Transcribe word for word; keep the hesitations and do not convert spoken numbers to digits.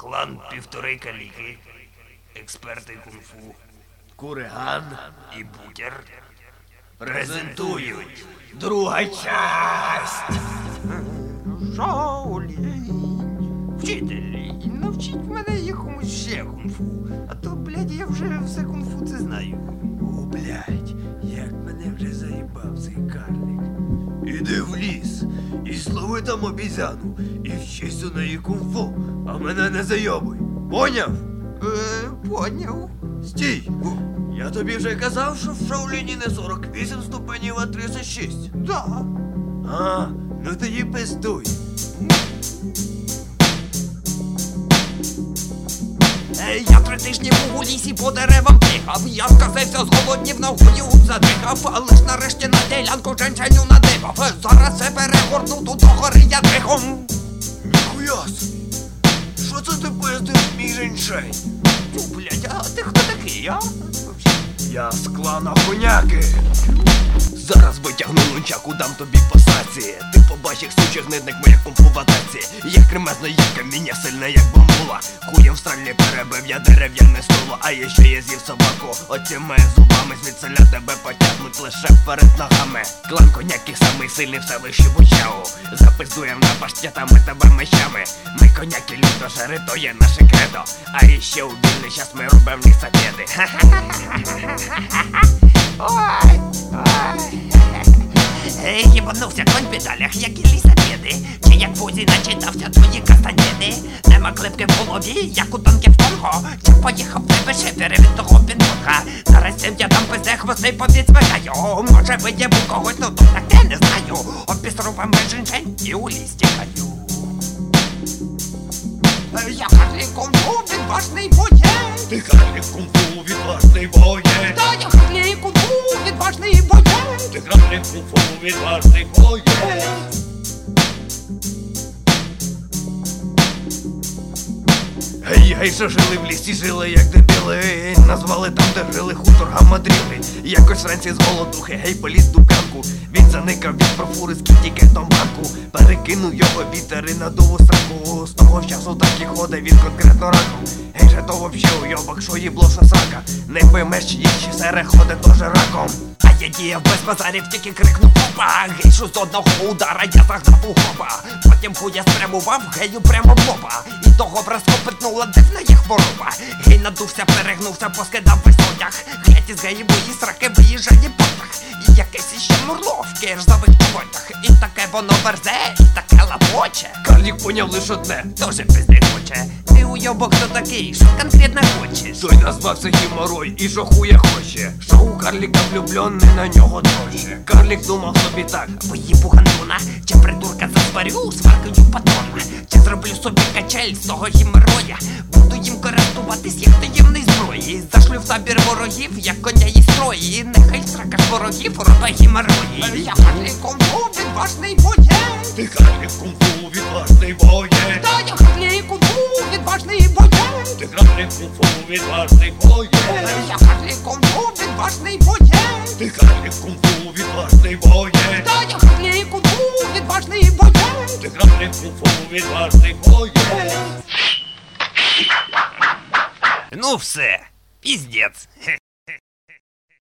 клан півтори каліки, експерти кунг-фу, Куриган і Бутер презентують друга часть. Шаолінь, вчителі, навчіть мене якомусь ще кунг-фу, а то, блядь, я вже все кунг-фу це знаю. О, блядь, як мене вже заїбав цей карлик. Іди в ліс і злови там обізяну, і вчись у неї кунг-фу, а мене не зайобуй. Поняв? Е, поняв. Стій! Я тобі вже казав, що в Шаоліні не сорок вісім ступенів, а тридцять шість. Да. А, ну тоді пиздуй. Я три тижні був у лісі по деревам тихав. Я сказався з голоднів, ногою задихав. Але ж нарешті на ділянку женщиню надибав. Зараз себе перегорну, тут до гори я дрихом. Ніхуя собі! Що це ти пиздиш, мій женьшень? Ну, блядь, а ти хто такий, а? Я з клана Хуняки. Зараз витягну нунчаку, дам тобі по саці. Ти побачиш сучих гнидник моя кунг-фу в атаці. Я кремезна, як каміння, сильна, як бамбула. Куєм в стрельні перебив я дерев'яне стуло. А я ще я з'їв собаку, оціми зубами. Звідсиля тебе потягнуть лише перед ногами. Клан Коняки самий сильний в селищі Бучау. Запиздуєм на паштетами тебе мечами. Ми коняки людожери, то є наше кредо. А іще у вільний час ми робим лісопеди. Ой, ой. Єбанувся конь в педалях, як і лісопеди. Чи як Фузі начитався твої кастанєди. Нема клепки в голові, як у танків Конго. Чи поїхав тебе шифери від того пінг-понга. Наразив я там пизде хвости повідзвигаю. Може виєбу когось, ну то таке не знаю. Обісру вам женщин і у ліс тікаю. Я Харлі кунг-фу, відважний боєць. Ти Харлі кунг-фу, відважний боєць. Та я Харлі кунг-фу, відважний боєць. Ти Харлі кунг-фу, відважний боєць. Гей, гей, що жили в лісі, жили як дебіли. Назвали там, де жили хутор гамадріли. Якось вранці з голодухи, гей, поліз дубканку. Він заникав від профури з кітікетом банку. Перекинув його вітер і надув у сраку. З того часу так і ходить він конкретно раком. Гей, же то вообще уйобок, що їбло, що срака. Не поймеш, чи інші сере ходить теж раком. А я діяв без базарів, тільки крикнув опа. Гейшу з одного удара я загнав у хоба. Потім хуя спрямував гею прямо в лоба. І того враз копитнула дивна є хвороба. Гей надувся, перегнувся, поскидав весь одяг. Глядь із геї бої сраки виїжджає потяг. І якесь іще мурло в киржавих поводях. І таке воно верзе, і таке лапоче. Карлік поняв лиш одне. Тоже пизди хоче. Ти уйобок хто такий, що конкретно хочеш? Той назвався Гіморой і що хуя хоче. Що у Карліка влюблений на нього дрожче. Карлік думав собі так: виїбу гандона, чи придурка засварю сваркою патрона. Чи зроблю собі качель з того гімероя. Буду їм користуватись як таємний зброї. Зашлю в табір ворогів, як коня і строї. Нехай срака ж ворогів робить гімерої. Я Харлі кунг-фу, відважний боєць. Ти Харлі кунг-фу, відважний боєць. Та я Харлі кунг-фу, відважний боєць. Ти Харлі кунг-фу, відважний боєць. Я Харлі кунг-фу, відважний боєць. Ти Харлі кунг-фу, відважний боєць. Та я Харлі кунг-фу, відважний боєць. Ти Харлі кунг-фу, відважний боєць. Ну все, піздець.